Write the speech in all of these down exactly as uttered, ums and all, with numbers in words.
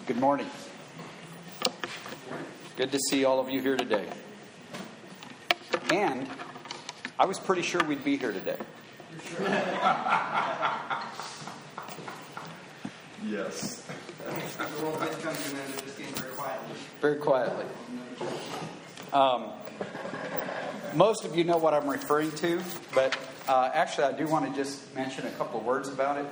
Good morning. Good to see all of you here today. And I was pretty sure we'd be here today. Yes. The world did come to an end, it just came very quietly. Very quietly. Um, most of you know what I'm referring to, but uh, actually I do want to just mention a couple of words about it.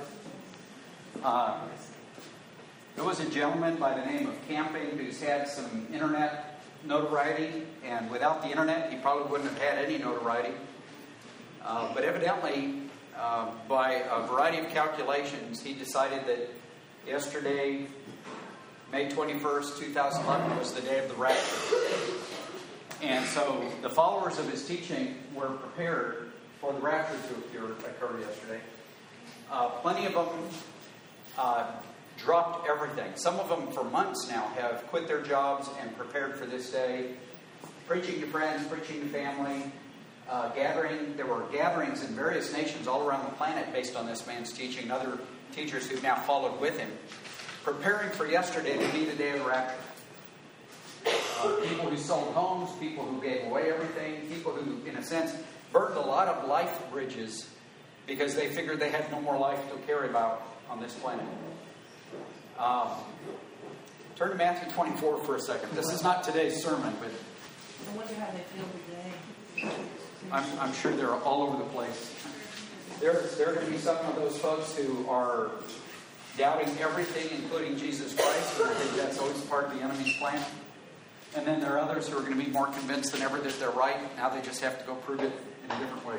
Uh, there was a gentleman by the name of Camping who's had some internet notoriety, and without the internet he probably wouldn't have had any notoriety. Uh, but evidently, uh, by a variety of calculations, he decided that yesterday, May twenty-first, two thousand eleven, was the day of the rapture. And so the followers of his teaching were prepared for the rapture to occur, occur yesterday. Uh, plenty of them uh, dropped everything. Some of them for months now have quit their jobs and prepared for this day, preaching to friends, preaching to family, uh, gathering. There were gatherings in various nations all around the planet based on this man's teaching, and other teachers who've now followed with him, preparing for yesterday to be the day of the rapture. Uh, people who sold homes, people who gave away everything, people who, in a sense, burned a lot of life bridges because they figured they had no more life to care about on this planet. Um, turn to Matthew twenty-four for a second. This is not today's sermon, but I wonder how they feel today. I'm, I'm sure they're all over the place. There, there are going to be some of those folks who are doubting everything, including Jesus Christ, and I think that's always part of the enemy's plan. And then there are others who are going to be more convinced than ever that they're right. Now they just have to go prove it in a different way.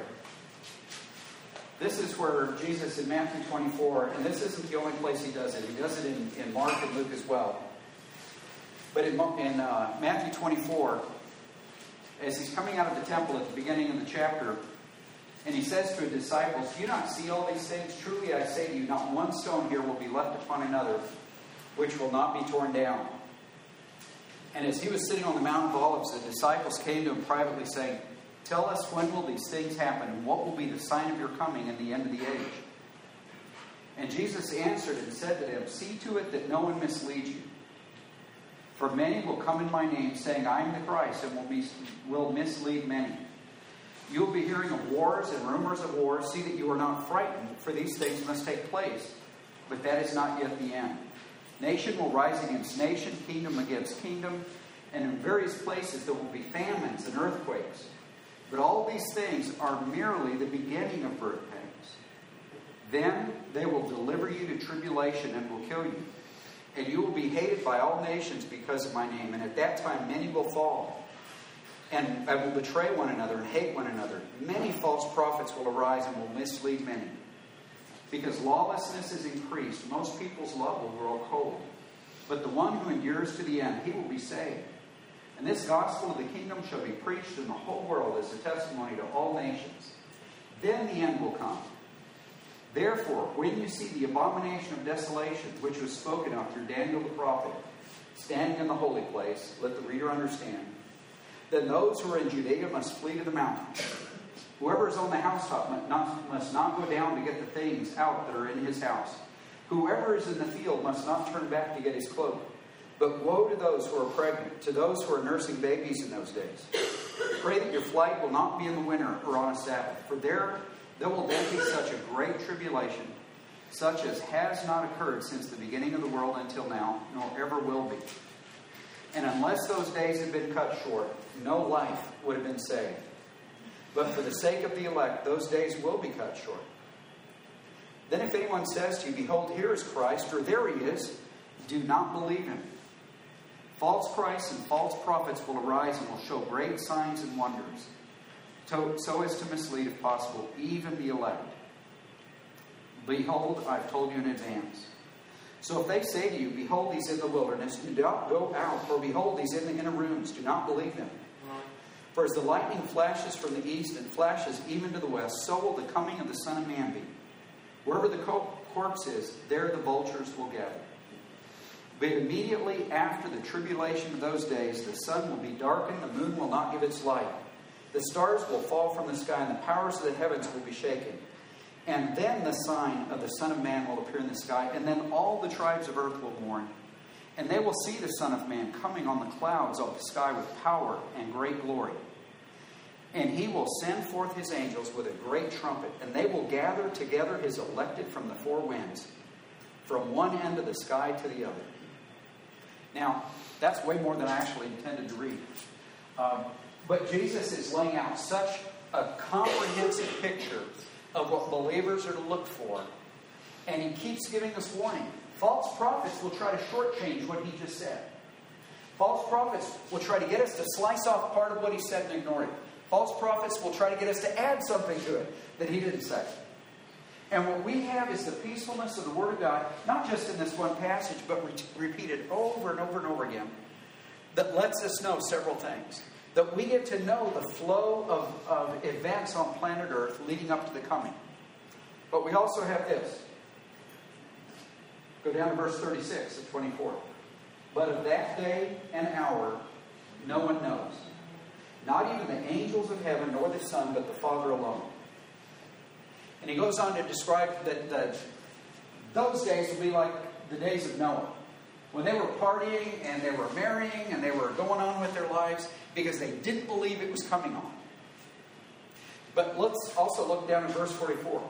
This is where Jesus in Matthew twenty-four, and this isn't the only place he does it. He does it in, in Mark and Luke as well. But in, in uh, Matthew twenty-four, as he's coming out of the temple at the beginning of the chapter, and he says to his disciples, "Do you not see all these things? Truly I say to you, not one stone here will be left upon another, which will not be torn down." And as he was sitting on the Mount of Olives, the disciples came to him privately saying, "Tell us, when will these things happen, and what will be the sign of your coming in the end of the age?" And Jesus answered and said to them, "See to it that no one misleads you. For many will come in my name, saying, 'I am the Christ,' and will, be, will mislead many. You will be hearing of wars and rumors of wars. See that you are not frightened, for these things must take place. But that is not yet the end. Nation will rise against nation, kingdom against kingdom, and in various places there will be famines and earthquakes. But all these things are merely the beginning of birth pangs. Then they will deliver you to tribulation and will kill you. And you will be hated by all nations because of my name. And at that time many will fall, and, and will betray one another and hate one another. Many false prophets will arise and will mislead many. Because lawlessness is increased, most people's love will grow cold. But the one who endures to the end, he will be saved. And this gospel of the kingdom shall be preached in the whole world as a testimony to all nations. Then the end will come. Therefore, when you see the abomination of desolation, which was spoken of through Daniel the prophet, standing in the holy place, let the reader understand. Then those who are in Judea must flee to the mountains. Whoever is on the housetop must not, must not go down to get the things out that are in his house. Whoever is in the field must not turn back to get his cloak. But woe to those who are pregnant, to those who are nursing babies in those days. Pray that your flight will not be in the winter or on a Sabbath, for there, there will then be such a great tribulation, such as has not occurred since the beginning of the world until now, nor ever will be. And unless those days had been cut short, no life would have been saved. But for the sake of the elect, those days will be cut short. Then if anyone says to you, 'Behold, here is Christ,' or 'There he is,' do not believe him. False Christs and false prophets will arise and will show great signs and wonders, so as to mislead, if possible, even the elect. Behold, I've told you in advance. So if they say to you, 'Behold, he's in the wilderness,' do not go out. Or 'Behold, he's in the inner rooms,' do not believe them. For as the lightning flashes from the east and flashes even to the west, so will the coming of the Son of Man be. Wherever the corpse is, there the vultures will gather. But immediately after the tribulation of those days, the sun will be darkened, the moon will not give its light. The stars will fall from the sky, and the powers of the heavens will be shaken. And then the sign of the Son of Man will appear in the sky, and then all the tribes of earth will mourn. And they will see the Son of Man coming on the clouds of the sky with power and great glory. And he will send forth his angels with a great trumpet, and they will gather together his elected from the four winds, from one end of the sky to the other. Now, that's way more than I actually intended to read. Um, but Jesus is laying out such a comprehensive picture of what believers are to look for. And he keeps giving us warning. False prophets will try to shortchange what he just said. False prophets will try to get us to slice off part of what he said and ignore it. False prophets will try to get us to add something to it that he didn't say. And what we have is the peacefulness of the Word of God, not just in this one passage, but re- repeated over and over and over again, that lets us know several things. That we get to know the flow of, of events on planet Earth leading up to the coming. But we also have this. Go down to verse thirty-six of twenty-four. But of that day and hour no one knows. Not even the angels of heaven, nor the Son, but the Father alone. And he goes on to describe that the, those days will be like the days of Noah. When they were partying and they were marrying and they were going on with their lives because they didn't believe it was coming on. But let's also look down at verse forty-four.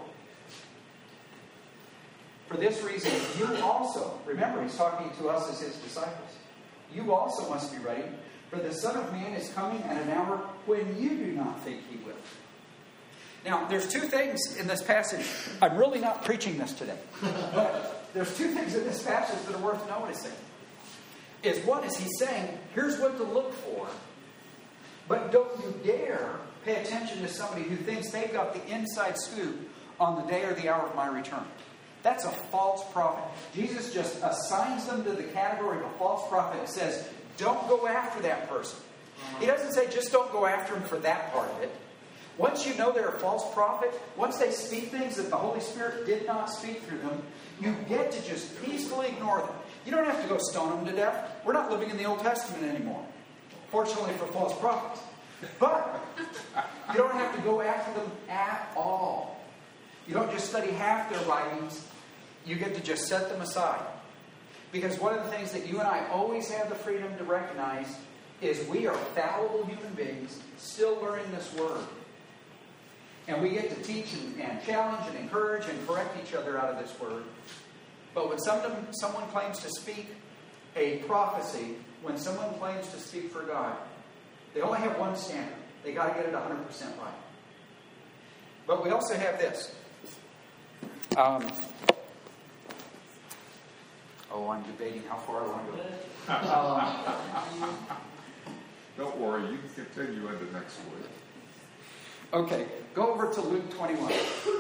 For this reason, you also, remember he's talking to us as his disciples, you also must be ready, for the Son of Man is coming at an hour when you do not think he will. Now, there's two things in this passage. I'm really not preaching this today. But there's two things in this passage that are worth noticing. Is one is he's saying, here's what to look for. But don't you dare pay attention to somebody who thinks they've got the inside scoop on the day or the hour of my return. That's a false prophet. Jesus just assigns them to the category of a false prophet and says, don't go after that person. He doesn't say just don't go after him for that part of it. Once you know they're a false prophet, once they speak things that the Holy Spirit did not speak through them, you get to just peacefully ignore them. You don't have to go stone them to death. We're not living in the Old Testament anymore. Fortunately for false prophets. But you don't have to go after them at all. You don't just study half their writings. You get to just set them aside. Because one of the things that you and I always have the freedom to recognize is we are fallible human beings still learning this word. And we get to teach and, and challenge and encourage and correct each other out of this word. But when someone, someone claims to speak a prophecy, when someone claims to speak for God, they only have one standard. They got to get it one hundred percent right. But we also have this. Um, oh, I'm debating how far I want to go. Um, Don't worry, you can continue into next week. Okay, go over to Luke twenty-one.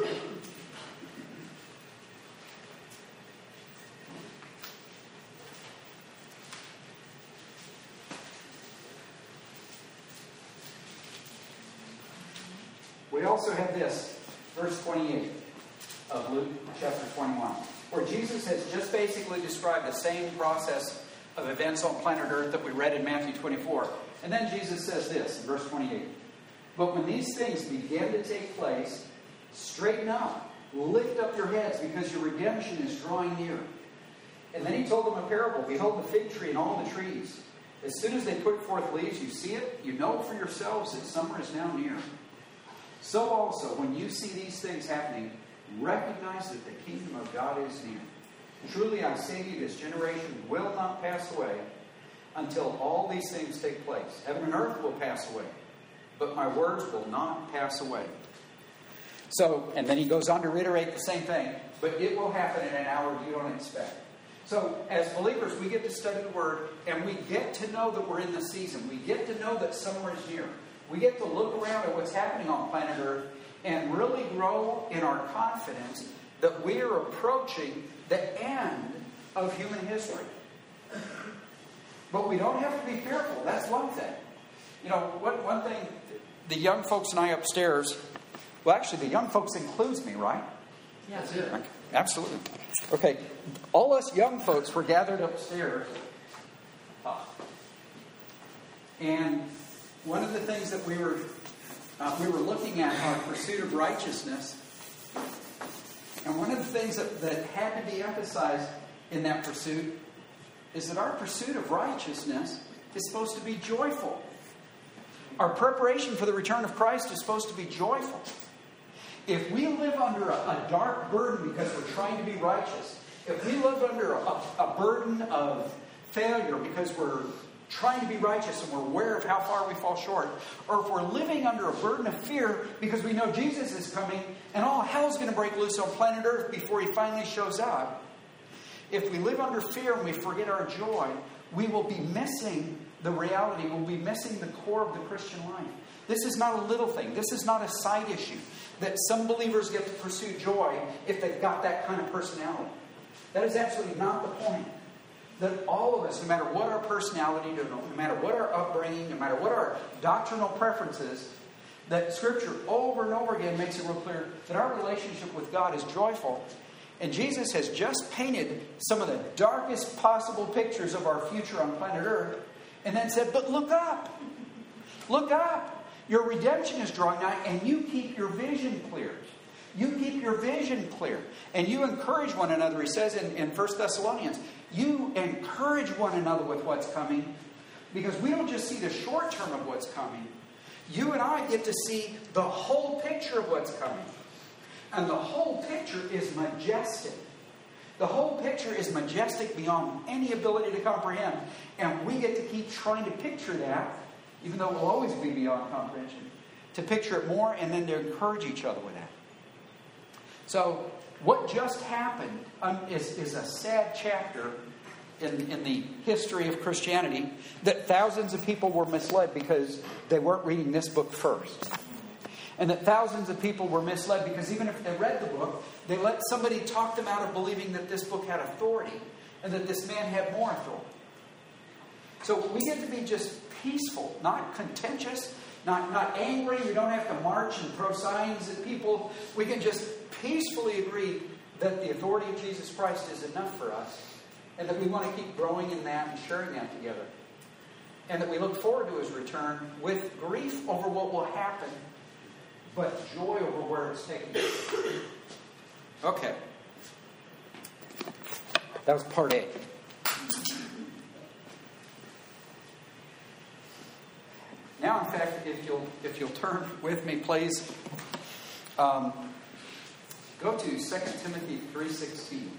We also have this, verse twenty-eight of Luke chapter twenty-one, where Jesus has just basically described the same process of events on planet Earth that we read in Matthew twenty-four. And then Jesus says this in verse twenty-eight. But when these things begin to take place, straighten up, lift up your heads, because your redemption is drawing near. And then he told them a parable. Behold the fig tree and all the trees. As soon as they put forth leaves, you see it, you know for yourselves that summer is now near. So also, when you see these things happening, recognize that the kingdom of God is near. Truly I say to you, this generation will not pass away until all these things take place. Heaven and earth will pass away, but my words will not pass away. So, and then he goes on to reiterate the same thing, but it will happen in an hour you don't expect. So, as believers, we get to study the Word, and we get to know that we're in the season. We get to know that summer is near. We get to look around at what's happening on planet Earth and really grow in our confidence that we are approaching the end of human history. But we don't have to be fearful. That's one thing. You know, one, one thing, the young folks and I upstairs, well, actually, the young folks includes me, right? Yes. Okay, absolutely. Okay, all us young folks were gathered upstairs. And one of the things that we were uh, we were looking at our pursuit of righteousness, and one of the things that, that had to be emphasized in that pursuit is that our pursuit of righteousness is supposed to be joyful. Our preparation for the return of Christ is supposed to be joyful. If we live under a, a dark burden because we're trying to be righteous, if we live under a, a burden of failure because we're trying to be righteous and we're aware of how far we fall short, or if we're living under a burden of fear because we know Jesus is coming and all hell's going to break loose on planet Earth before he finally shows up, if we live under fear and we forget our joy, we will be missing the reality. We'll be missing the core of the Christian life. This is not a little thing. This is not a side issue that some believers get to pursue joy if they've got that kind of personality. That is absolutely not the point. That all of us, no matter what our personality, no matter what our upbringing, no matter what our doctrinal preferences, that Scripture over and over again makes it real clear that our relationship with God is joyful. And Jesus has just painted some of the darkest possible pictures of our future on planet Earth and then said, but look up. Look up. Your redemption is drawing nigh and you keep your vision clear. You keep your vision clear. And you encourage one another, he says in, in First Thessalonians. You encourage one another with what's coming because we don't just see the short term of what's coming. You and I get to see the whole picture of what's coming. And the whole picture is majestic. The whole picture is majestic beyond any ability to comprehend. And we get to keep trying to picture that, even though it will always be beyond comprehension, to picture it more and then to encourage each other with that. So, what just happened um, is, is a sad chapter in, in the history of Christianity that thousands of people were misled because they weren't reading this book first. And that thousands of people were misled because even if they read the book, they let somebody talk them out of believing that this book had authority and that this man had more authority. So we get to be just peaceful, not contentious, not, not angry. We don't have to march and throw signs at people. We can just peacefully agree that the authority of Jesus Christ is enough for us and that we want to keep growing in that and sharing that together. And that we look forward to his return with grief over what will happen, but joy over where it's taking us. Okay. That was part A. Now, in fact, if you'll if you'll turn with me, please, um, go to Second Timothy three sixteen.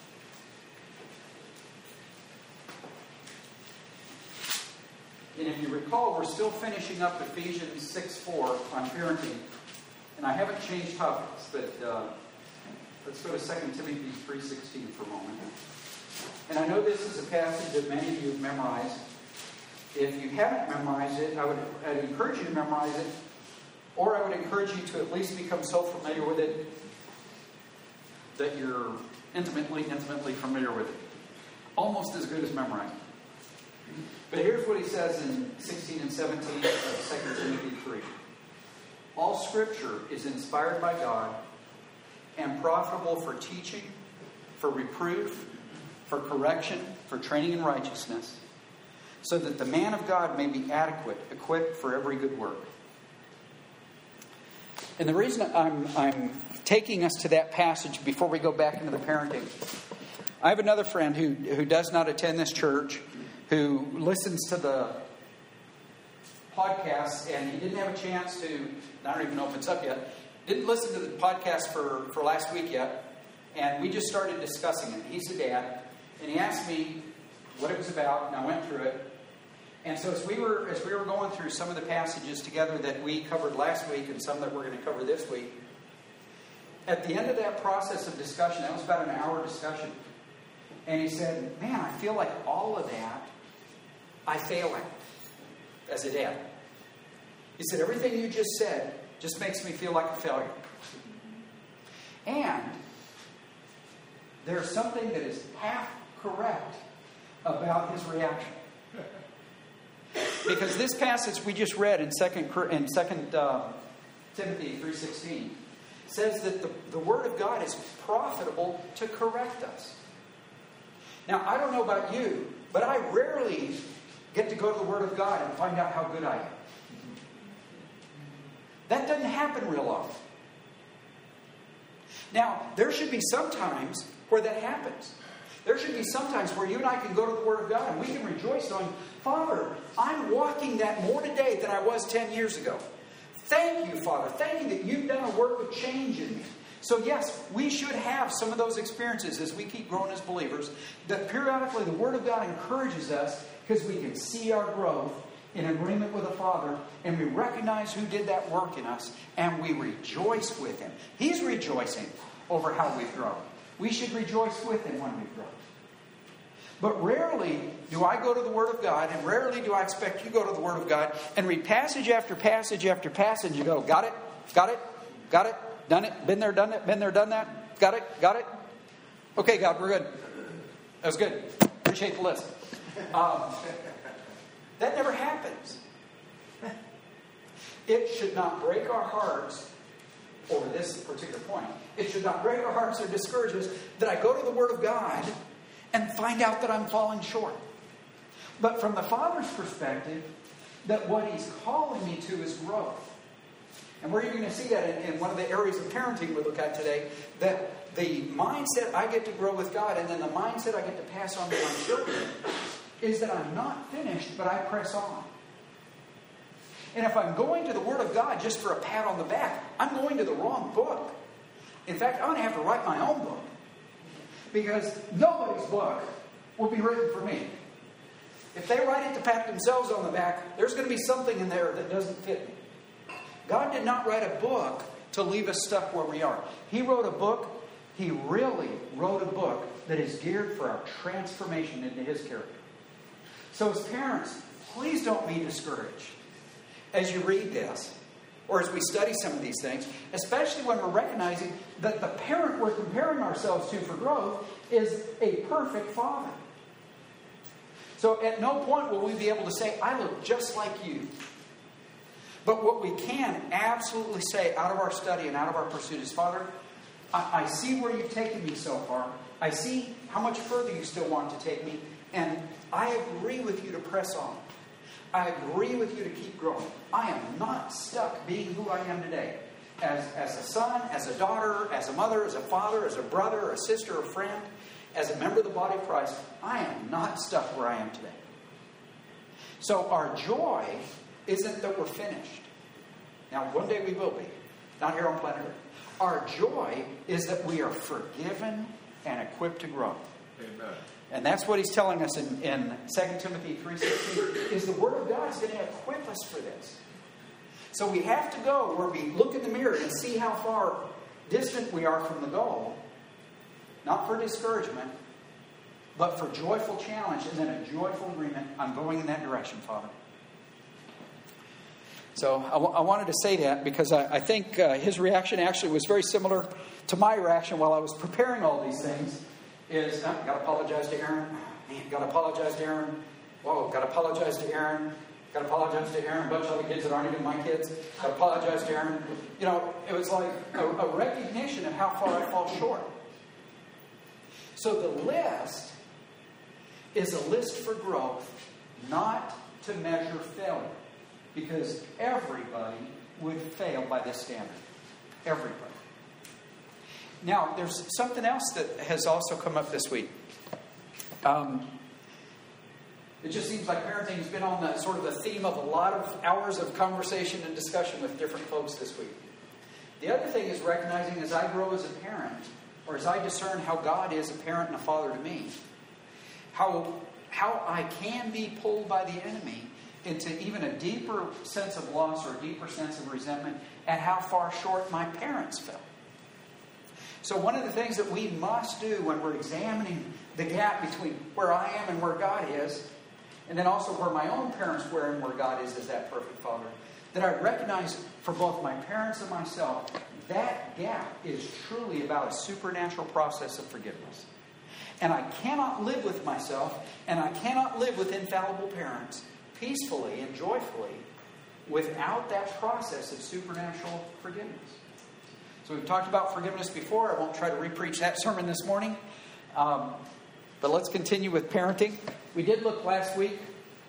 And if you recall, we're still finishing up Ephesians six four on parenting. And I haven't changed topics, but uh, let's go to Second Timothy three sixteen for a moment. And I know this is a passage that many of you have memorized. If you haven't memorized it, I would I'd encourage you to memorize it. Or I would encourage you to at least become so familiar with it that you're intimately, intimately familiar with it. Almost as good as memorizing. But here's what he says in sixteen and seventeen of Second Timothy three. All Scripture is inspired by God and profitable for teaching, for reproof, for correction, for training in righteousness, so that the man of God may be adequate, equipped for every good work. And the reason I'm, I'm taking us to that passage before we go back into the parenting, I have another friend who, who does not attend this church, who listens to the podcast, and he didn't have a chance to, I don't even know if it's up yet, didn't listen to the podcast for, for last week yet, and we just started discussing it. He's a dad, and he asked me what it was about, and I went through it. And so as we were as we were going through some of the passages together that we covered last week and some that we're going to cover this week, at the end of that process of discussion, that was about an hour discussion, and he said, man, I feel like all of that I fail at as a dad. He said, everything you just said just makes me feel like a failure. And there's something that is half correct about his reaction. Because this passage we just read in Second in Second uh, Timothy three sixteen says that the, the Word of God is profitable to correct us. Now, I don't know about you, but I rarely get to go to the Word of God and find out how good I am. That doesn't happen real often. Now, there should be some times where that happens. There should be some times where you and I can go to the Word of God and we can rejoice knowing, Father, I'm walking that more today than I was ten years ago. Thank you, Father. Thank you that you've done a work of change in me. So yes, we should have some of those experiences as we keep growing as believers, that periodically the Word of God encourages us because we can see our growth in agreement with the Father, and we recognize who did that work in us, and we rejoice with Him. He's rejoicing over how we've grown. We should rejoice with Him when we've grown. But rarely do I go to the Word of God, and rarely do I expect you to go to the Word of God and read passage after passage after passage. You go, got it, got it, got it, done it, been there, done it, been there, done that, got it, got it. Okay, God, we're good. That was good. Appreciate the list. Um, that never happens. It should not break our hearts over this particular point. It should not break our hearts or discourage us that I go to the Word of God and find out that I'm falling short. But from the Father's perspective, that what He's calling me to is growth. And we're even going to see that in, in one of the areas of parenting we look at today, that the mindset I get to grow with God and then the mindset I get to pass on to my children is that I'm not finished, but I press on. And if I'm going to the Word of God just for a pat on the back, I'm going to the wrong book. In fact, I'm going to have to write my own book. Because nobody's book will be written for me. If they write it to pat themselves on the back, there's going to be something in there that doesn't fit me. God did not write a book to leave us stuck where we are. He wrote a book, He really wrote a book that is geared for our transformation into His character. So as parents, please don't be discouraged as you read this, or as we study some of these things, especially when we're recognizing that the parent we're comparing ourselves to for growth is a perfect father. So at no point will we be able to say, I look just like you. But what we can absolutely say out of our study and out of our pursuit is, Father, I, I see where you've taken me so far. I see how much further you still want to take me. And I agree with you to press on. I agree with you to keep growing. I am not stuck being who I am today. As, as a son, as a daughter, as a mother, as a father, as a brother, a sister, a friend, as a member of the body of Christ, I am not stuck where I am today. So our joy isn't that we're finished. Now, one day we will be. Not here on planet Earth. Our joy is that we are forgiven and equipped to grow. Amen. And that's what he's telling us in, in Second Timothy three sixteen, is the Word of God is going to equip us for this. So we have to go where we look in the mirror and see how far distant we are from the goal. Not for discouragement, but for joyful challenge and then a joyful agreement. I'm going in that direction, Father. So I, w- I wanted to say that because I, I think uh, his reaction actually was very similar to my reaction while I was preparing all these things. Is, oh, got to apologize to Aaron. Man, got to apologize to Aaron. Whoa, got to apologize to Aaron. Got to apologize to Aaron. A bunch of other kids that aren't even my kids. Got to apologize to Aaron. You know, it was like a, a recognition of how far I fall short. So the list is a list for growth, not to measure failure. Because everybody would fail by this standard. Everybody. Now, there's something else that has also come up this week. Um, it just seems like parenting has been on the sort of the theme of a lot of hours of conversation and discussion with different folks this week. The other thing is recognizing as I grow as a parent, or as I discern how God is a parent and a father to me, how, how I can be pulled by the enemy into even a deeper sense of loss or a deeper sense of resentment at how far short my parents fell. So one of the things that we must do when we're examining the gap between where I am and where God is, and then also where my own parents were and where God is as that perfect Father, that I recognize for both my parents and myself, that gap is truly about a supernatural process of forgiveness. And I cannot live with myself, and I cannot live with infallible parents peacefully and joyfully without that process of supernatural forgiveness. So we've talked about forgiveness before. I won't try to repreach that sermon this morning. Um, but let's continue with parenting. We did look last week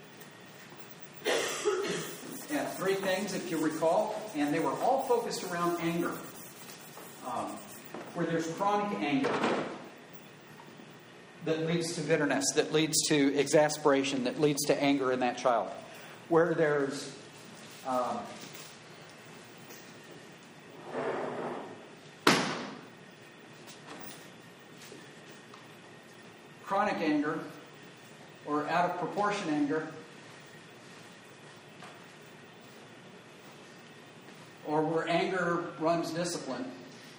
at three things, if you recall, and they were all focused around anger. Um, where there's chronic anger, that leads to bitterness, that leads to exasperation, that leads to anger in that child. Where there's um, chronic anger or out of proportion anger, or where anger runs discipline.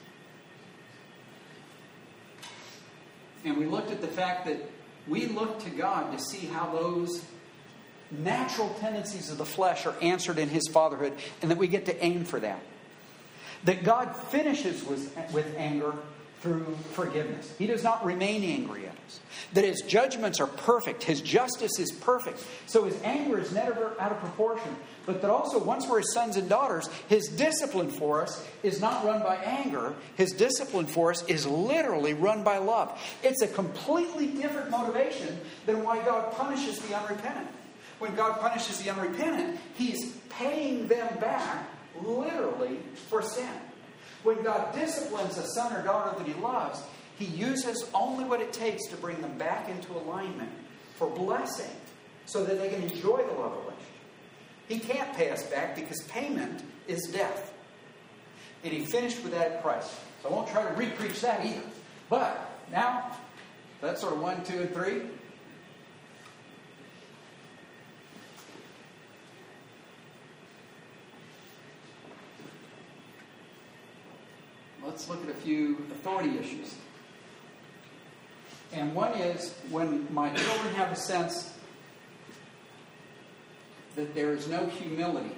And we looked at the fact that we look to God to see how those natural tendencies of the flesh are answered in His fatherhood, and that we get to aim for that. That God finishes with, with anger through forgiveness. He does not remain angry at us. That His judgments are perfect. His justice is perfect. So His anger is never out of proportion. But that also, once we're His sons and daughters, His discipline for us is not run by anger. His discipline for us is literally run by love. It's a completely different motivation than why God punishes the unrepentant. When God punishes the unrepentant, He's paying them back literally for sin. When God disciplines a son or daughter that He loves, He uses only what it takes to bring them back into alignment for blessing, so that they can enjoy the love relationship. He can't pay us back because payment is death. And He finished with that at Christ. So I won't try to re-preach that either. But now, that's sort of one, two, and three. Let's look at a few authority issues. And one is when my children have a sense that there is no humility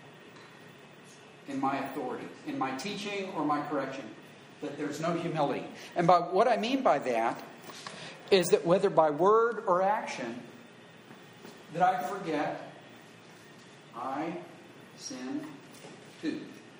in my authority, in my teaching or my correction, that there's no humility. And by what I mean by that is that whether by word or action, that I forget, I sin too.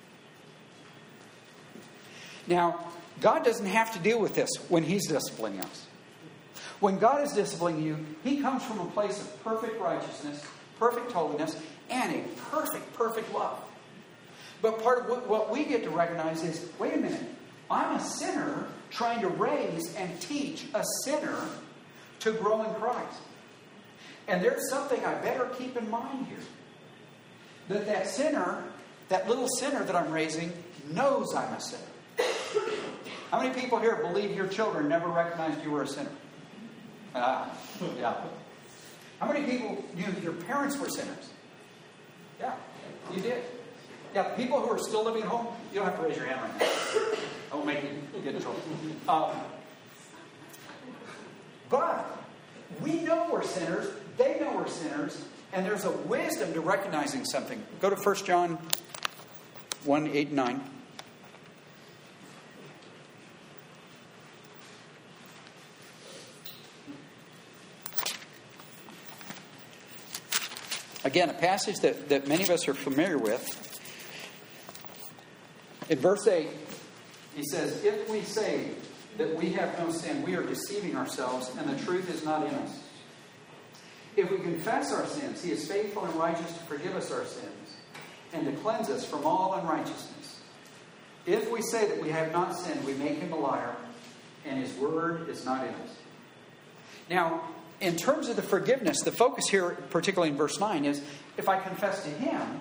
Now, God doesn't have to deal with this when He's disciplining us. When God is disciplining you, He comes from a place of perfect righteousness, perfect holiness, and a perfect, perfect love. But part of what we get to recognize is, wait a minute, I'm a sinner trying to raise and teach a sinner to grow in Christ. And there's something I better keep in mind here. That that sinner, that little sinner that I'm raising, knows I'm a sinner. How many people here believe your children never recognized you were a sinner? Ah, yeah. How many people knew your parents were sinners? Yeah, you did. Yeah, people who are still living at home, you don't have to raise your hand right now. I won't make you get in trouble. Um, but we know we're sinners. They know we're sinners. And there's a wisdom to recognizing something. Go to First John one, eight, and nine. Again, a passage that, that many of us are familiar with. In verse eight, he says, if we say that we have no sin, we are deceiving ourselves, and the truth is not in us. If we confess our sins, He is faithful and righteous to forgive us our sins and to cleanse us from all unrighteousness. If we say that we have not sinned, we make Him a liar, and His word is not in us. Now, in terms of the forgiveness, the focus here, particularly in verse nine, is if I confess to Him,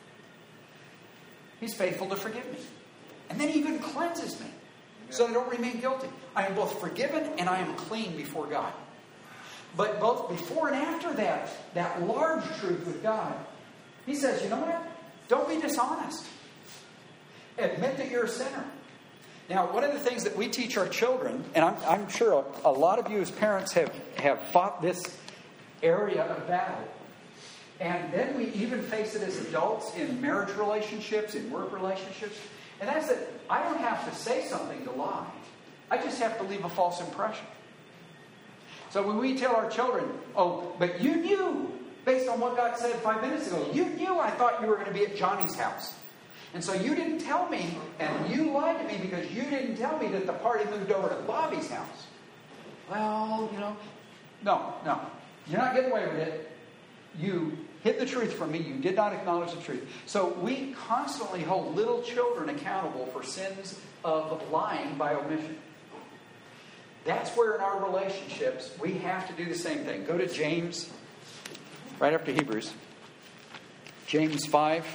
He's faithful to forgive me. And then He even cleanses me so that I don't remain guilty. I am both forgiven and I am clean before God. But both before and after that, that large truth with God, He says, you know what? Don't be dishonest. Admit that you're a sinner. Now, one of the things that we teach our children, and I'm, I'm sure a, a lot of you as parents have, have fought this area of battle. And then we even face it as adults in marriage relationships, in work relationships. And that's that I don't have to say something to lie. I just have to leave a false impression. So when we tell our children, oh, but you knew, based on what God said five minutes ago, you knew I thought you were going to be at Johnny's house. And so you didn't tell me, and you lied to me because you didn't tell me that the party moved over to Bobby's house. Well, you know, no, no. You're not getting away with it. You hid the truth from me. You did not acknowledge the truth. So we constantly hold little children accountable for sins of lying by omission. That's where in our relationships we have to do the same thing. Go to James, right after Hebrews. James five,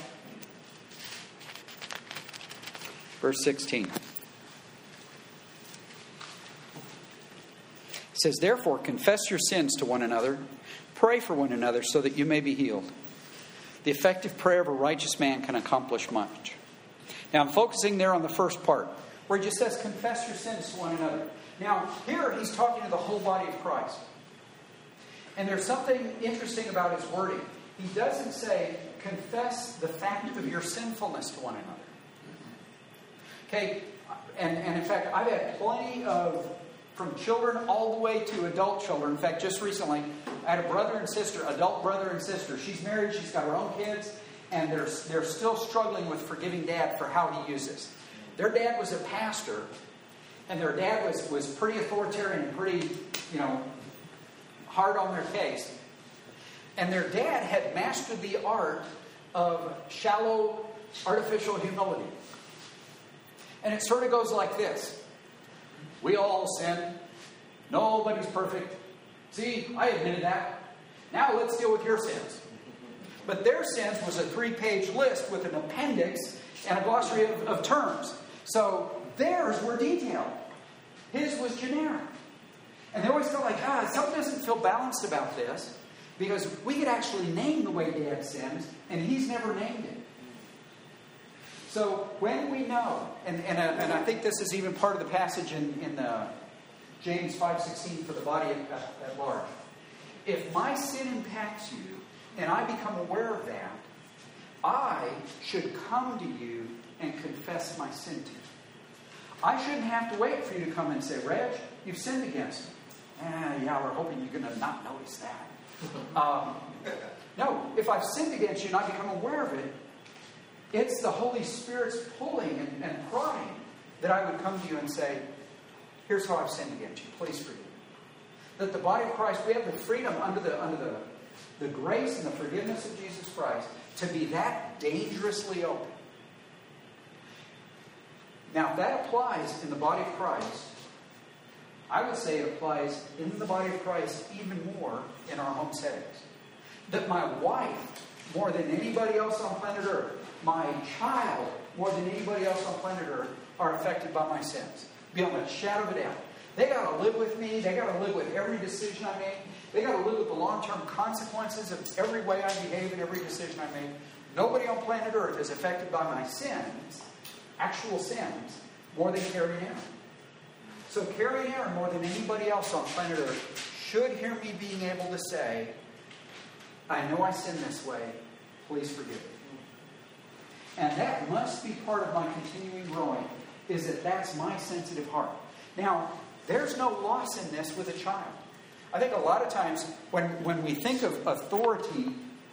verse sixteen. It says, therefore, confess your sins to one another, pray for one another so that you may be healed. The effective prayer of a righteous man can accomplish much. Now, I'm focusing there on the first part, where it just says, confess your sins to one another. Now, here he's talking to the whole body of Christ. And there's something interesting about his wording. He doesn't say, confess the fact of your sinfulness to one another. Okay, and, and in fact, I've had plenty of, from children all the way to adult children. In fact, just recently, I had a brother and sister, adult brother and sister. She's married, she's got her own kids, and they're, they're still struggling with forgiving Dad for how he uses. Their dad was a pastor, and their dad was, was pretty authoritarian and pretty, you know, hard on their case. And their dad had mastered the art of shallow, artificial humility. And it sort of goes like this. We all sin. Nobody's perfect. See, I admitted that. Now let's deal with your sins. But their sins was a three-page list with an appendix and a glossary of, of terms. So theirs were detailed. His was generic. And they always felt like, ah, something doesn't feel balanced about this. Because we could actually name the way Dad sins, and he's never named it. So when we know, and, and, uh, and I think this is even part of the passage in, in uh, James five sixteen for the body at, at large. If my sin impacts you, and I become aware of that, I should come to you and confess my sin to you. I shouldn't have to wait for you to come and say, Reg, you've sinned against me. Ah, yeah, we're hoping you're going to not notice that. Um, no, if I've sinned against you and I become aware of it, it's the Holy Spirit's pulling and, and prodding that I would come to you and say, here's how I've sinned against you. Please forgive me. That the body of Christ, we have the freedom under the under the, the grace and the forgiveness of Jesus Christ to be that dangerously open. Now, if that applies in the body of Christ, I would say it applies in the body of Christ even more in our home settings. That my wife, more than anybody else on planet Earth, my child, more than anybody else on planet Earth, are affected by my sins. Beyond a shadow of a doubt. They got to live with me. They got to live with every decision I make. They got to live with the long-term consequences of every way I behave and every decision I make. Nobody on planet Earth is affected by my sins, actual sins, more than Carrie and Aaron. So Carrie and Aaron, more than anybody else on planet Earth, should hear me being able to say, I know I sin this way. Please forgive me. And that must be part of my continuing growing, is that that's my sensitive heart. Now, there's no loss in this with a child. I think a lot of times when, when we think of authority,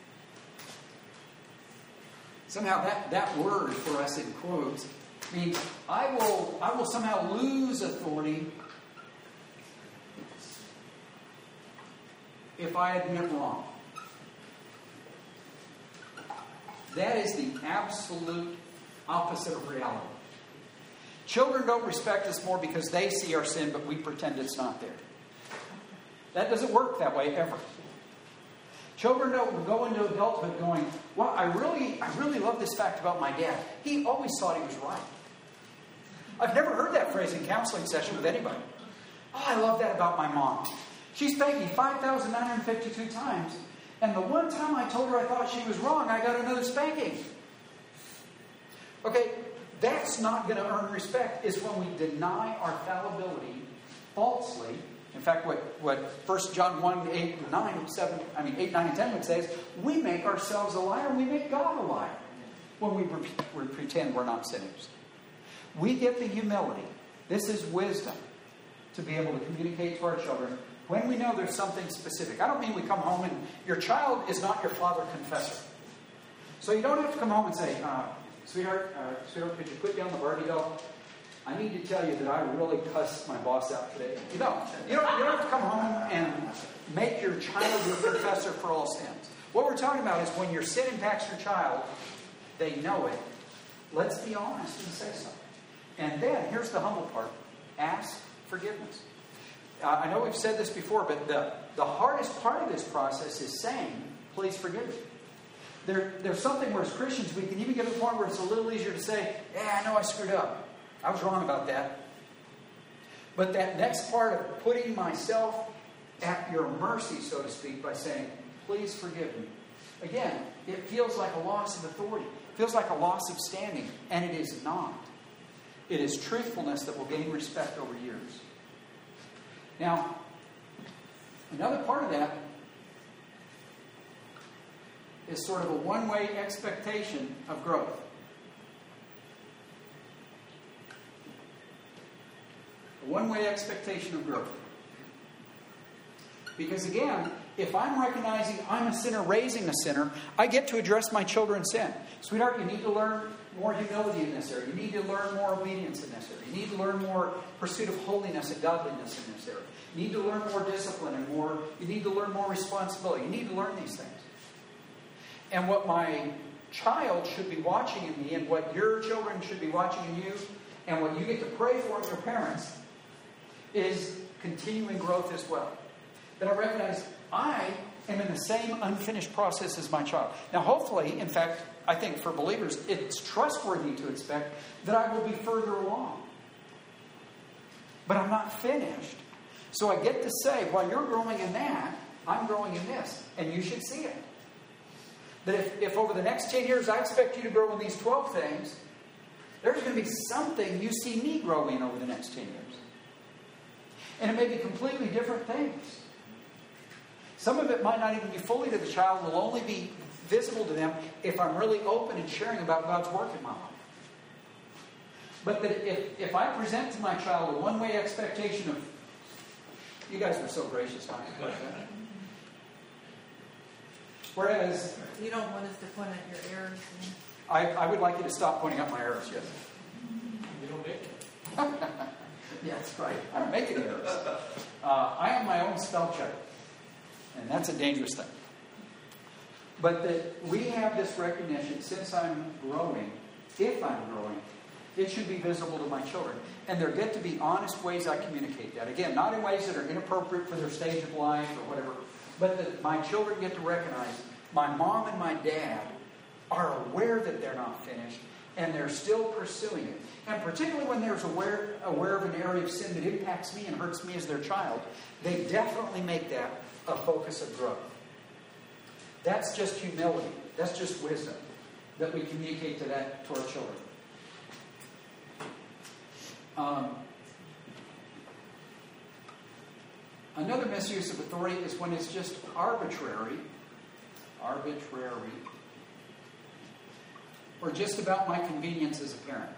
somehow that, that word for us in quotes means I will, I will somehow lose authority if I admit wrong. That is the absolute opposite of reality. Children don't respect us more because they see our sin, but we pretend it's not there. That doesn't work that way ever. Children don't go into adulthood going, well, I really, I really love this fact about my dad. He always thought he was right. I've never heard that phrase in counseling session with anybody. Oh, I love that about my mom. She spanked me five thousand nine hundred fifty-two times. And the one time I told her I thought she was wrong, I got another spanking. Okay, that's not going to earn respect, is when we deny our fallibility falsely. In fact, what, what First John one, eight, and nine, seven, I mean eight, nine, and ten would say is, we make ourselves a liar, we make God a liar when we, re- we pretend we're not sinners. We get the humility. This is wisdom to be able to communicate to our children when we know there's something specific. I don't mean we come home and your child is not your father confessor. So you don't have to come home and say, uh, sweetheart, uh, sweetheart, could you put down the Barbie doll? I need to tell you that I really cussed my boss out today. You don't. You don't, you don't have to come home and make your child your confessor for all sins. What we're talking about is when your sin impacts your child, they know it. Let's be honest and say something. And then, here's the humble part. Ask forgiveness. uh, I know we've said this before, but the, the hardest part of this process is saying, please forgive me. There, there's something where as Christians we can even get to the point where it's a little easier to say, yeah, I know I screwed up. I was wrong about that. But that next part of putting myself at your mercy, so to speak, by saying, please forgive me. Again, it feels like a loss of authority. It feels like a loss of standing. And it is not. It is truthfulness that will gain respect over years. Now, another part of that is sort of a one-way expectation of growth. A one-way expectation of growth. Because again, if I'm recognizing I'm a sinner raising a sinner, I get to address my children's sin. Sweetheart, you need to learn more humility in this area. You need to learn more obedience in this area. You need to learn more pursuit of holiness and godliness in this area. You need to learn more discipline and more, you need to learn more responsibility. You need to learn these things. And what my child should be watching in me, and what your children should be watching in you, and what you get to pray for in your parents, is continuing growth as well. That I recognize I am in the same unfinished process as my child. Now, hopefully, in fact, I think for believers, it's trustworthy to expect that I will be further along. But I'm not finished. So I get to say, while you're growing in that, I'm growing in this. And you should see it. That if, if over the next ten years I expect you to grow in these twelve things, there's going to be something you see me grow in over the next ten years. And it may be completely different things. Some of it might not even be fully to the child. It will only be visible to them if I'm really open and sharing about God's work in my life. But that if, if I present to my child a one-way expectation of, you guys are so gracious, aren't you? Whereas, You don't want us to point out your errors. And... I, I would like you to stop pointing out my errors, yes. You don't make it. Yeah, that's right. I don't make any errors. Uh, I am my own spell checker. And that's a dangerous thing. But that we have this recognition, since I'm growing, if I'm growing, it should be visible to my children. And there get to be honest ways I communicate that. Again, not in ways that are inappropriate for their stage of life or whatever, but that my children get to recognize my mom and my dad are aware that they're not finished, and they're still pursuing it. And particularly when they're aware, aware of an area of sin that impacts me and hurts me as their child, they definitely make that a focus of growth. That's just humility. That's just wisdom that we communicate to that to our children. Um, another misuse of authority is when it's just arbitrary, arbitrary, or just about my convenience as a parent.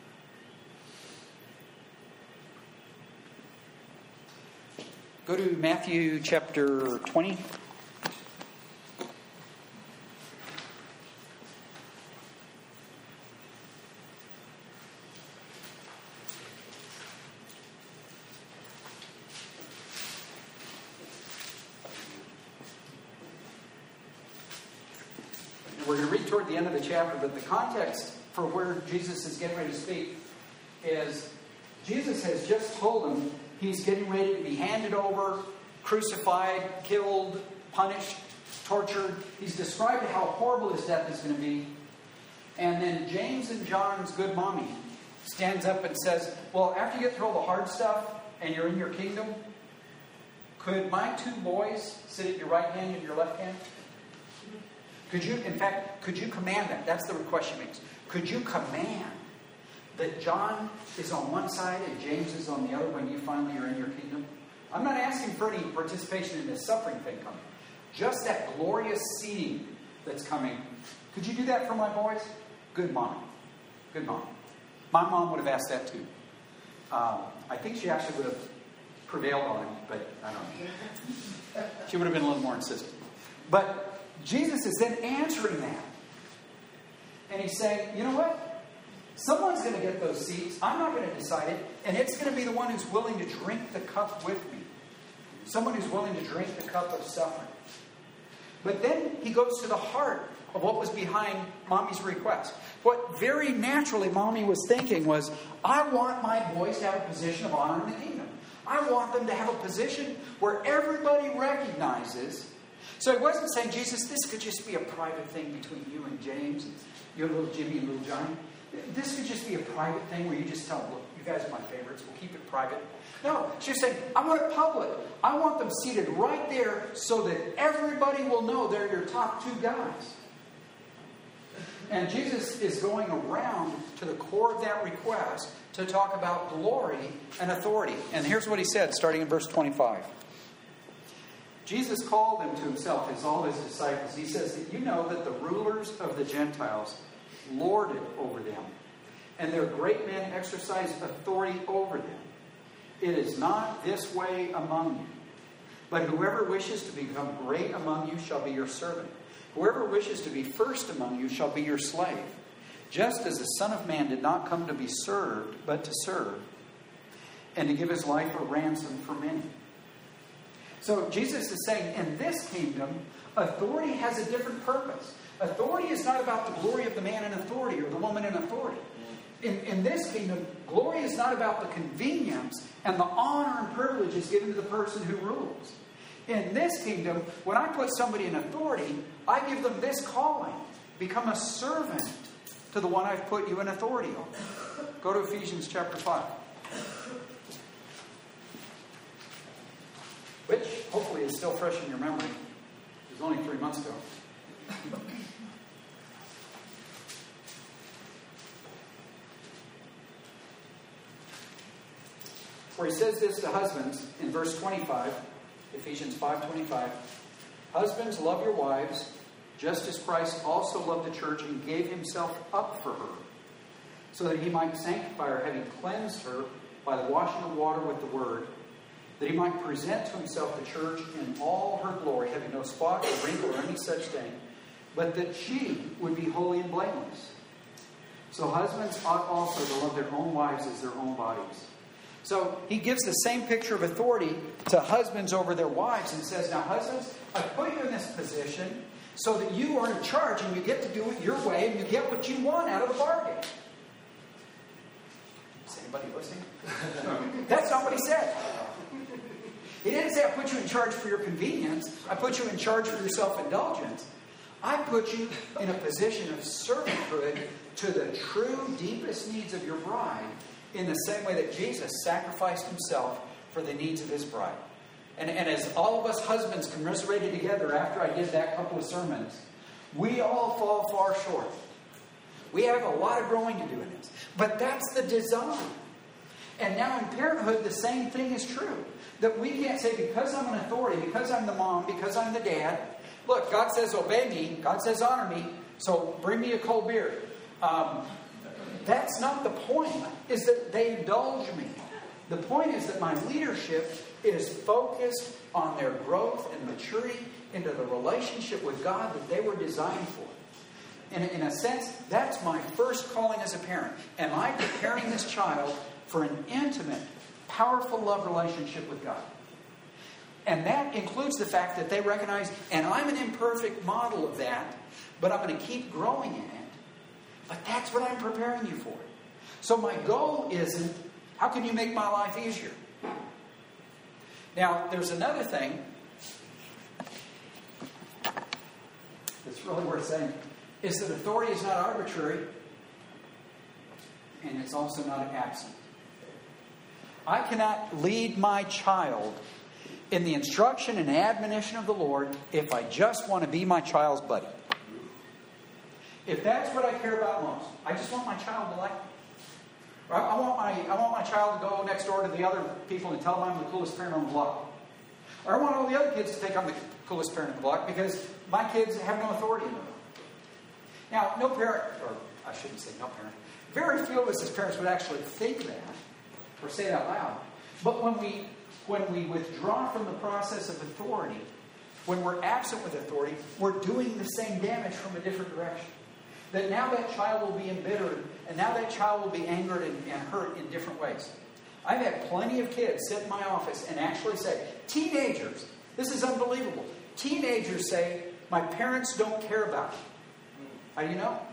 Go to Matthew chapter twenty. And we're going to read toward the end of the chapter, but the context for where Jesus is getting ready to speak is Jesus has just told them he's getting ready to be handed over, crucified, killed, punished, tortured. He's described how horrible his death is going to be. And then James and John's good mommy stands up and says, well, after you get through all the hard stuff and you're in your kingdom, could my two boys sit at your right hand and your left hand? Could you, in fact, could you command that? That's the request she makes. Could you command that John is on one side and James is on the other when you finally are in your kingdom? I'm not asking for any participation in this suffering thing coming. Just that glorious seating that's coming. Could you do that for my boys? Good mom. Good mom. My mom would have asked that too. Um, I think she actually would have prevailed on it, but I don't know. She would have been a little more insistent. But Jesus is then answering that. And he's saying, you know what? Someone's going to get those seats. I'm not going to decide it. And it's going to be the one who's willing to drink the cup with me. Someone who's willing to drink the cup of suffering. But then he goes to the heart of what was behind Mommy's request. What very naturally Mommy was thinking was, I want my boys to have a position of honor in the kingdom. I want them to have a position where everybody recognizes. So he wasn't saying, Jesus, this could just be a private thing between you and James, and you and little Jimmy and little Johnny. This could just be a private thing where you just tell them, look, you guys are my favorites. We'll keep it private. No, she's saying, I want it public. I want them seated right there so that everybody will know they're your top two guys. And Jesus is going around to the core of that request to talk about glory and authority. And here's what he said, starting in verse twenty-five. Jesus called them to himself, as all his disciples. He says that you know that the rulers of the Gentiles lord it over them, and their great men exercise authority over them. It is not this way among you. But whoever wishes to become great among you shall be your servant. Whoever wishes to be first among you shall be your slave. Just as the Son of Man did not come to be served, but to serve, and to give his life a ransom for many. So Jesus is saying, in this kingdom, authority has a different purpose. Authority is not about the glory of the man in authority or the woman in authority. In, in this kingdom, glory is not about the convenience and the honor and privileges given to the person who rules. In this kingdom, when I put somebody in authority, I give them this calling. Become a servant to the one I've put you in authority over. Go to Ephesians chapter five. Which, hopefully, is still fresh in your memory. It was only three months ago. Where he says this to husbands in verse twenty-five, Ephesians five twenty-five. Husbands, love your wives, just as Christ also loved the church and gave himself up for her, so that he might sanctify her, having cleansed her by the washing of water with the word, that he might present to himself the church in all her glory, having no spot or wrinkle or any such thing, but that she would be holy and blameless. So husbands ought also to love their own wives as their own bodies. So he gives the same picture of authority to husbands over their wives and says, now husbands, I put you in this position so that you are in charge and you get to do it your way and you get what you want out of the bargain. Is anybody listening? That's not what he said. He didn't say I put you in charge for your convenience. I put you in charge for your self-indulgence. I put you in a position of servanthood to the true, deepest needs of your bride, in the same way that Jesus sacrificed himself for the needs of his bride. And, and as all of us husbands commiserated together after I did that couple of sermons, we all fall far short. We have a lot of growing to do in this. But that's the design. And now in parenthood, the same thing is true. That we can't say, because I'm an authority, because I'm the mom, because I'm the dad, look, God says obey me, God says honor me, so bring me a cold beer. Um, That's not the point, is that they indulge me. The point is that my leadership is focused on their growth and maturity into the relationship with God that they were designed for. And in a sense, that's my first calling as a parent. Am I preparing this child for an intimate, powerful love relationship with God? And that includes the fact that they recognize, and I'm an imperfect model of that, but I'm going to keep growing in it. But that's what I'm preparing you for. So my goal isn't, how can you make my life easier? Now, there's another thing that's really worth saying, is that authority is not arbitrary, and it's also not absent. I cannot lead my child in the instruction and admonition of the Lord if I just want to be my child's buddy. If that's what I care about most, I just want my child to like me. I, I want my I want my child to go next door to the other people and tell them I'm the coolest parent on the block. Or I want all the other kids to think I'm the coolest parent on the block because my kids have no authority in them. Now, no parent, or I shouldn't say no parent, very few of us as parents would actually think that or say that loud. But when we when we withdraw from the process of authority, when we're absent with authority, we're doing the same damage from a different direction. That now that child will be embittered, and now that child will be angered and, and hurt in different ways. I've had plenty of kids sit in my office and actually say, teenagers, this is unbelievable. Teenagers say, my parents don't care about me. How do you know?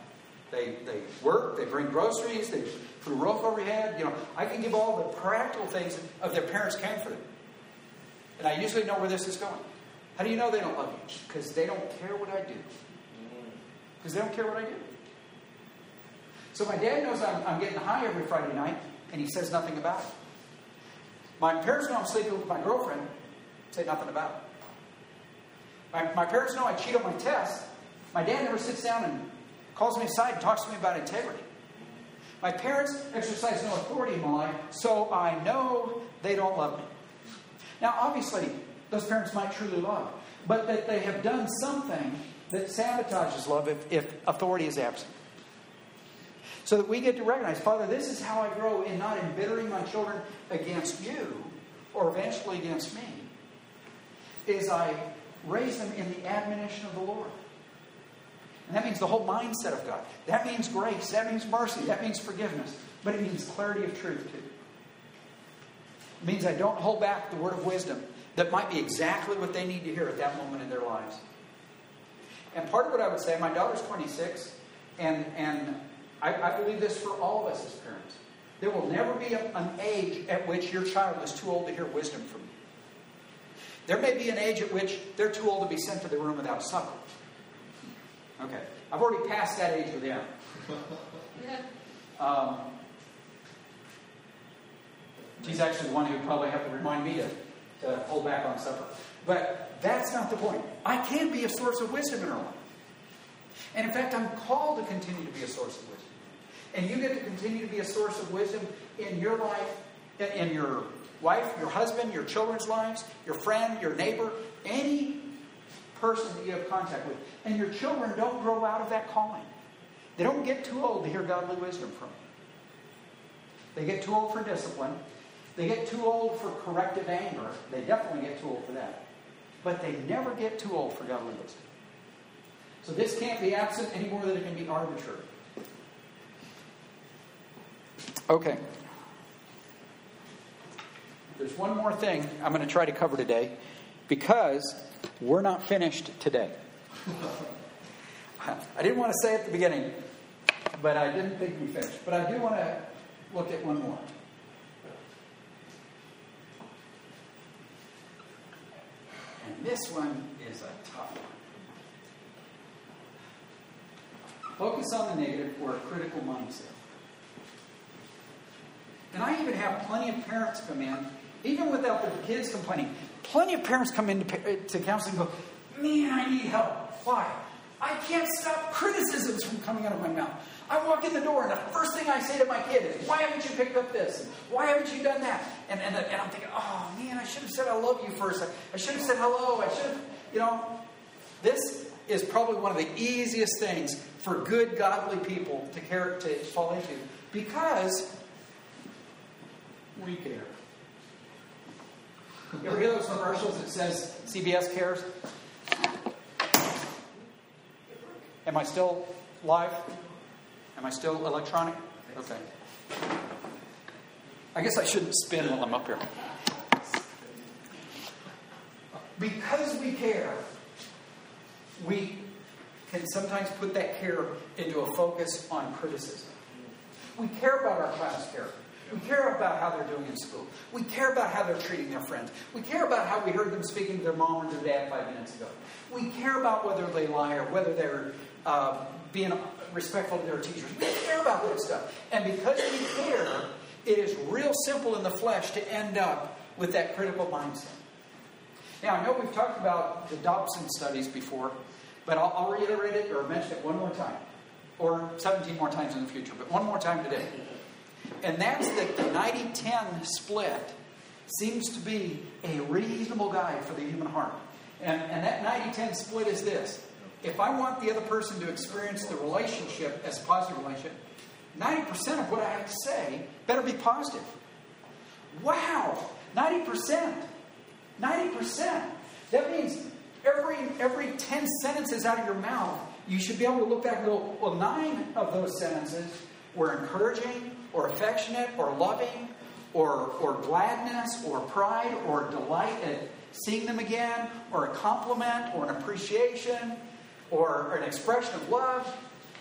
They they work, they bring groceries, they put a roof over your head. You know, I can give all the practical things of their parents came for them. And I usually know where this is going. How do you know they don't love you? Because they don't care what I do. Because they don't care what I do. So my dad knows I'm, I'm getting high every Friday night, and he says nothing about it. My parents know I'm sleeping with my girlfriend, say nothing about it. My, my parents know I cheat on my test. My dad never sits down and calls me aside and talks to me about integrity. My parents exercise no authority in my life, so I know they don't love me. Now, obviously, those parents might truly love, but that they have done something that sabotages love if, if authority is absent. So that we get to recognize, Father, this is how I grow in not embittering my children against you or eventually against me, is I raise them in the admonition of the Lord. And that means the whole mindset of God. That means grace. That means mercy. That means forgiveness. But it means clarity of truth too. It means I don't hold back the word of wisdom that might be exactly what they need to hear at that moment in their lives. And part of what I would say, my daughter's twenty-six, and, and I, I believe this for all of us as parents. There will never be a, an age at which your child is too old to hear wisdom from you. There may be an age at which they're too old to be sent to the room without supper. Okay. I've already passed that age with them. Yeah. Um, she's actually the one who would probably have to remind me to, to hold back on supper. But that's not the point. I can be a source of wisdom in her life. And in fact, I'm called to continue to be a source of wisdom. And you get to continue to be a source of wisdom in your life, in your wife, your husband, your children's lives, your friend, your neighbor, any person that you have contact with. And your children don't grow out of that calling. They don't get too old to hear godly wisdom from you. They get too old for discipline. They get too old for corrective anger. They definitely get too old for that. But they never get too old for godly wisdom. So this can't be absent any more than it can be arbitrary. Okay. There's one more thing I'm going to try to cover today, because we're not finished today. I didn't want to say it at the beginning, but I didn't think we finished. But I do want to look at one more. And this one is a tough one. Focus on the negative or a critical mindset. And I even have plenty of parents come in, even without their kids complaining. Plenty of parents come into to counseling and go, man, I need help. Why? I can't stop criticisms from coming out of my mouth. I walk in the door and the first thing I say to my kid is, why haven't you picked up this? And why haven't you done that? And, and, and I'm thinking, oh man, I should have said I love you first. I, I should have said hello. I should have, you know. This is probably one of the easiest things for good, godly people to care to fall into, because we care. You ever hear those commercials that says C B S cares? Am I still live? Am I still electronic? Okay. I guess I shouldn't spin while I'm up here. Because we care, we can sometimes put that care into a focus on criticism. We care about our class character. We care about how they're doing in school. We care about how they're treating their friends. We care about how we heard them speaking to their mom or their dad five minutes ago. We care about whether they lie or whether they're uh, being respectful to their teachers. We care about that stuff. And because we care, it is real simple in the flesh to end up with that critical mindset. Now, I know we've talked about the Dobson studies before, but I'll, I'll reiterate it or mention it one more time. Or seventeen more times in the future, but one more time today. And that's that the ninety ten split seems to be a reasonable guide for the human heart. And, and that ninety ten split is this. If I want the other person to experience the relationship as a positive relationship, ninety percent of what I have to say better be positive. Wow! ninety percent! ninety percent! That means every, every ten sentences out of your mouth, you should be able to look back and go, well, nine of those sentences were encouraging, or affectionate, or loving, or, or gladness, or pride, or delight at seeing them again, or a compliment, or an appreciation, or an expression of love.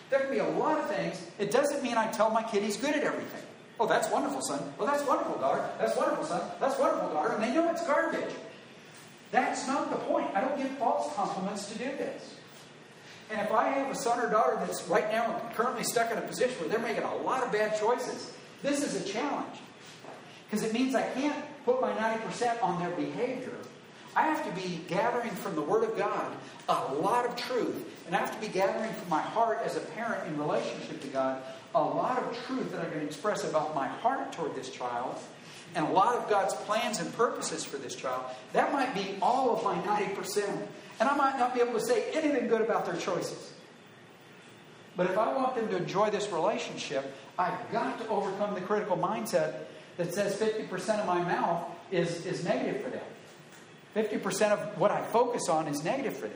There can be a lot of things. It doesn't mean I tell my kid he's good at everything. Oh, that's wonderful, son. Oh, that's wonderful, daughter. That's wonderful, son. That's wonderful, daughter. And they know it's garbage. That's not the point. I don't give false compliments to do this. And if I have a son or daughter that's right now currently stuck in a position where they're making a lot of bad choices, this is a challenge. Because it means I can't put my ninety percent on their behavior. I have to be gathering from the Word of God a lot of truth. And I have to be gathering from my heart as a parent in relationship to God a lot of truth that I can express about my heart toward this child. And a lot of God's plans and purposes for this child. That might be all of my ninety percent. And I might not be able to say anything good about their choices. But if I want them to enjoy this relationship, I've got to overcome the critical mindset that says fifty percent of my mouth is, is negative for them. fifty percent of what I focus on is negative for them.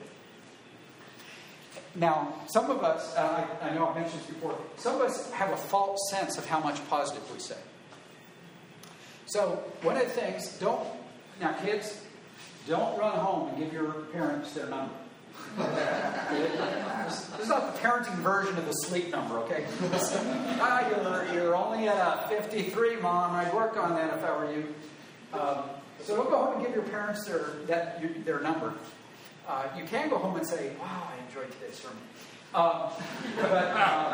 Now, some of us, uh, I, I know I've mentioned this before, some of us have a false sense of how much positive we say. So, one of the things, don't, now kids, don't run home and give your parents their number. This is not the parenting version of the sleep number, okay? ah, you're, you're only at a fifty-three, Mom. I'd work on that if I were you. Um, so don't go home and give your parents their that their number. Uh, you can go home and say, wow, I enjoyed today's sermon. Um, but,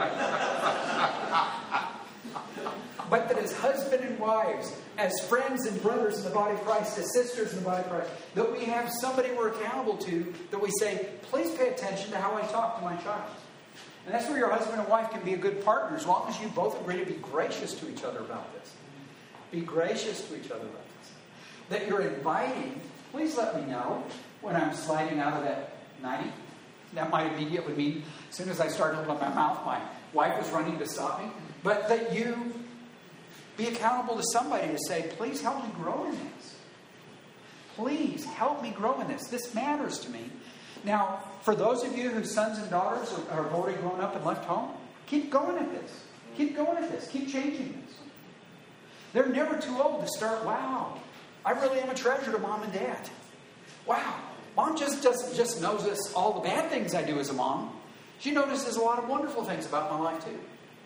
um, but that as husband and wives, as friends and brothers in the body of Christ, as sisters in the body of Christ, that we have somebody we're accountable to, that we say, please pay attention to how I talk to my child. And that's where your husband and wife can be a good partner, as long as you both agree to be gracious to each other about this. Be gracious to each other about this. That you're inviting, please let me know when I'm sliding out of that ninety. That might immediately mean, as soon as I start to open my mouth, my wife is running to stop me. But that you be accountable to somebody to say, please help me grow in this. Please help me grow in this. This matters to me. Now, for those of you whose sons and daughters are, are already grown up and left home, keep going at this. Keep going at this. Keep changing this. They're never too old to start, wow, I really am a treasure to Mom and Dad. Wow, Mom just doesn't just notice all the bad things I do as a mom. She notices a lot of wonderful things about my life too.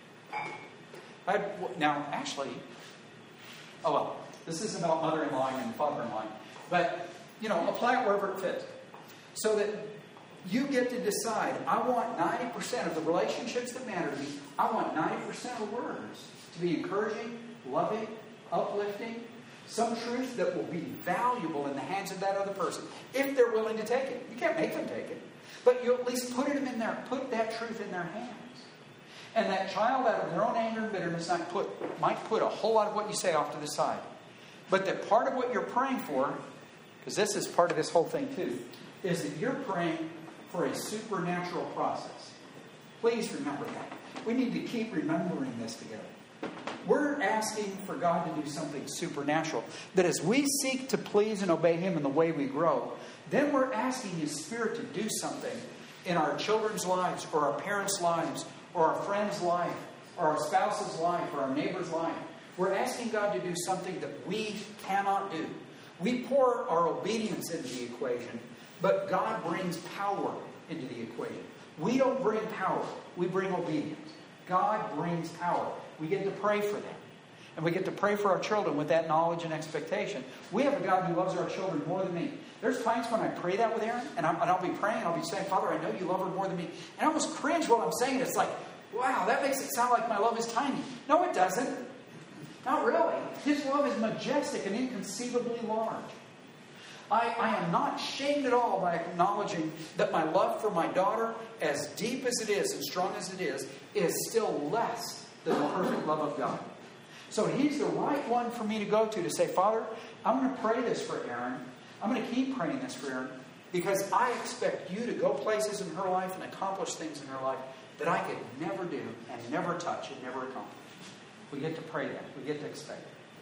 I, now, actually, oh well, this is about mother-in-law and father-in-law. But, you know, apply it wherever it fits. So that you get to decide, I want ninety percent of the relationships that matter to me, I want ninety percent of the words to be encouraging, loving, uplifting, some truth that will be valuable in the hands of that other person, if they're willing to take it. You can't make them take it. But you at least put it in there, put that truth in their hands. And that child, out of their own anger and bitterness, might put, might put a whole lot of what you say off to the side. But that part of what you're praying for, because this is part of this whole thing too, is that you're praying for a supernatural process. Please remember that. We need to keep remembering this together. We're asking for God to do something supernatural. That as we seek to please and obey Him in the way we grow, then we're asking His Spirit to do something in our children's lives, or our parents' lives, or our friend's life, or our spouse's life, or our neighbor's life. We're asking God to do something that we cannot do. We pour our obedience into the equation, but God brings power into the equation. We don't bring power. We bring obedience. God brings power. We get to pray for them. And we get to pray for our children with that knowledge and expectation. We have a God who loves our children more than me. There's times when I pray that with Erin, and, I'm, and I'll be praying, and I'll be saying, Father, I know you love her more than me. And I almost cringe while I'm saying it. It's like, wow, that makes it sound like my love is tiny. No, it doesn't. Not really. His love is majestic and inconceivably large. I, I am not shamed at all by acknowledging that my love for my daughter, as deep as it is and strong as it is, is still less than the perfect love of God. So He's the right one for me to go to to say, Father, I'm going to pray this for Erin. I'm going to keep praying this for Erin because I expect you to go places in her life and accomplish things in her life that I could never do and never touch and never accomplish. We get to pray that. We get to expect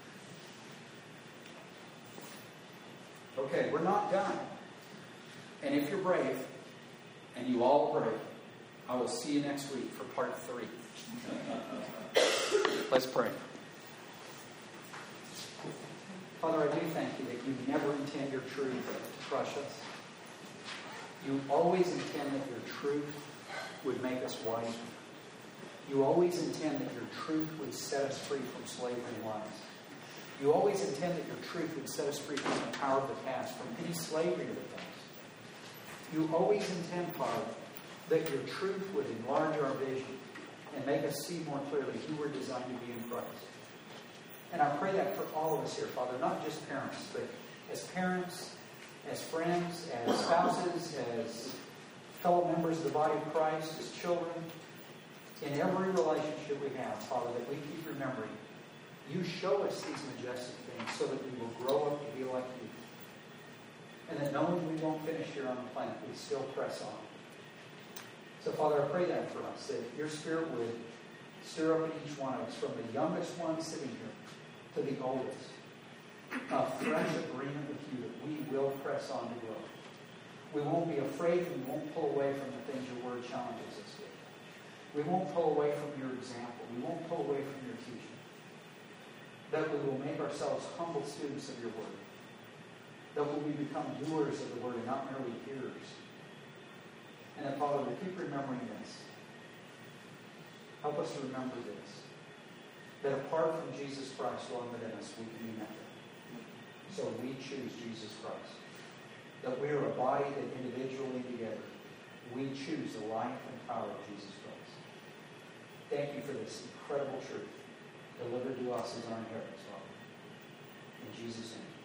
it. Okay, we're not done. And if you're brave, and you all are brave, I will see you next week for part three. Let's pray. Father, I do thank you that you never intend your truth to crush us. You always intend that your truth would make us wiser. You always intend that your truth would set us free from slavery and lies. You always intend that your truth would set us free from the power of the past, from any slavery to the past. You always intend, Father, that your truth would enlarge our vision and make us see more clearly who we're designed to be in Christ. And I pray that for all of us here, Father, not just parents, but as parents, as friends, as spouses, as fellow members of the body of Christ, as children, in every relationship we have, Father, that we keep remembering, you show us these majestic things so that we will grow up to be like you. And that knowing we won't finish here on the planet, we still press on. So, Father, I pray that for us, that your Spirit would stir up in each one of us, from the youngest one sitting here to the oldest, a fresh agreement with you that we will press on to grow. We won't be afraid, and we won't pull away from the things your word challenges us with. We won't pull away from your example. We won't pull away from your teaching. That we will make ourselves humble students of your word. That we will become doers of the word and not merely hearers. And that, Father, we keep remembering this. Help us to remember this. That apart from Jesus Christ dwelling within us, we can be nothing. So we choose Jesus Christ. That we are a body that individually together, we choose the life and power of Jesus Christ. Thank you for this incredible truth delivered to us as our inheritance, Father. In Jesus' name.